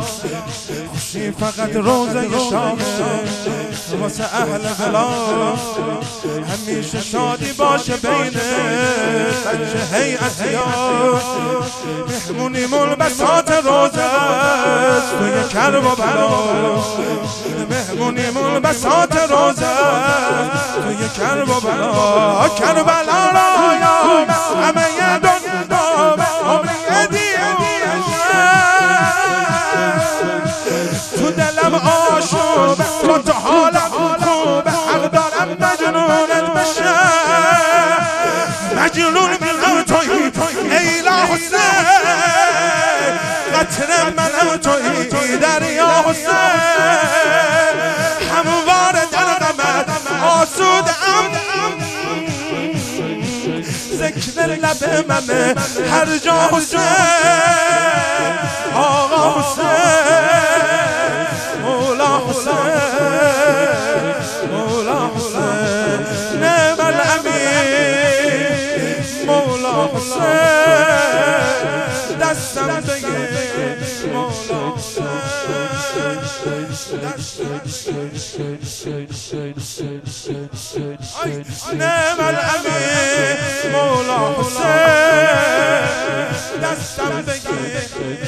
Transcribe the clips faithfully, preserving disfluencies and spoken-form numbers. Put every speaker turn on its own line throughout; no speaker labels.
خوشی فقط روزه شامه واسه اهل بلاد همیشه شادی باشه بین بچه هیئتیان مهمونیمون بساط روزه توی کرب و بلا مهمونیمون بساط روزه توی کرب و بلا کربلا را یا همه یه دنیا به عمری دیوشه تو دلم آشوبه تو تو حالم خوبه حق دارم مجنونت بشه مجنون منم توی ایلا حسین قطر منم توی دریا حسین هموار در غمت آسودم ذکر لب منه هر جا حسین آقا حسین مولا حسین مولا حسین نعم الامین مولا حسین دستم بگیر مولا نعم الامین مولا حسین دستم بگیر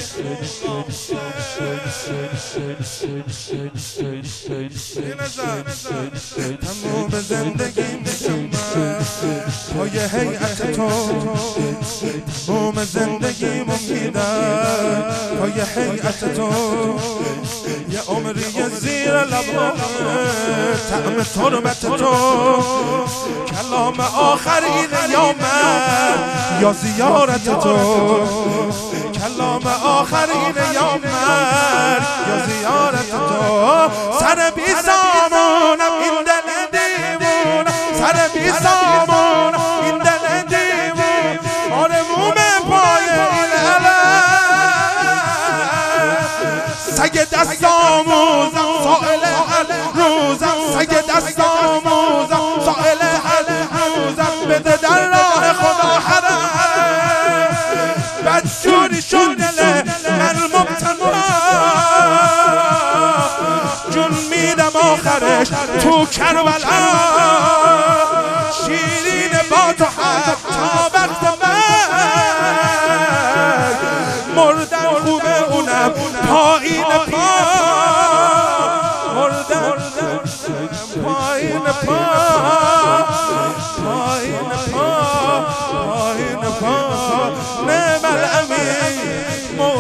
تموم زندگی میشم پای هیئت تو تموم زندگی میدم پای هیئت تو یه عمری زیر لبان طعم تربت تو کلام آخرین یا من یا زیارت تو کلام آخرین یا من یا زیارت تو سر بی سامونم این دل دیوونم سر بی سامونم این دل دیوونم آرموم پای این علم سگ دست آموزم سائل حل روزم سگ دست آموزم سائل حل روزم بده در راه خدا حرم بدجوری شد دل من مبتلا جون میدم آخرش تو کربلا شیرین با تو حتی وقت من مردن خوبه اونم پایین پا مردن پایین پا پایین پا پایین پا نعم الامین